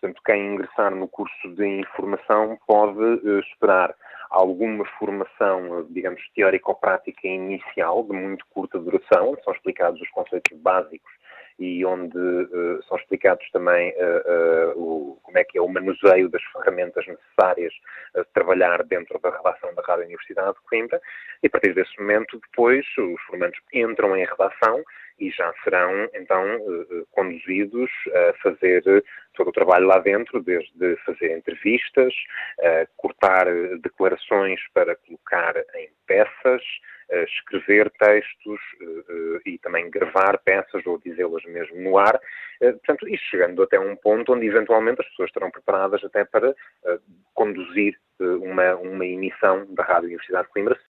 portanto, quem ingressar no curso de informação pode esperar alguma formação, digamos, teórico-prática inicial, de muito curta duração, onde são explicados os conceitos básicos e onde são explicados também como é que é o manuseio das ferramentas necessárias a trabalhar dentro da redação da Rádio Universidade de Coimbra. E a partir desse momento, depois, os formandos entram em redação e já serão, então, conduzidos a fazer todo o trabalho lá dentro, desde fazer entrevistas, cortar declarações para colocar em peças, escrever textos e também gravar peças ou dizê-las mesmo no ar. Portanto, isto chegando até um ponto onde, eventualmente, as pessoas estarão preparadas até para conduzir uma emissão da Rádio Universidade de Coimbra,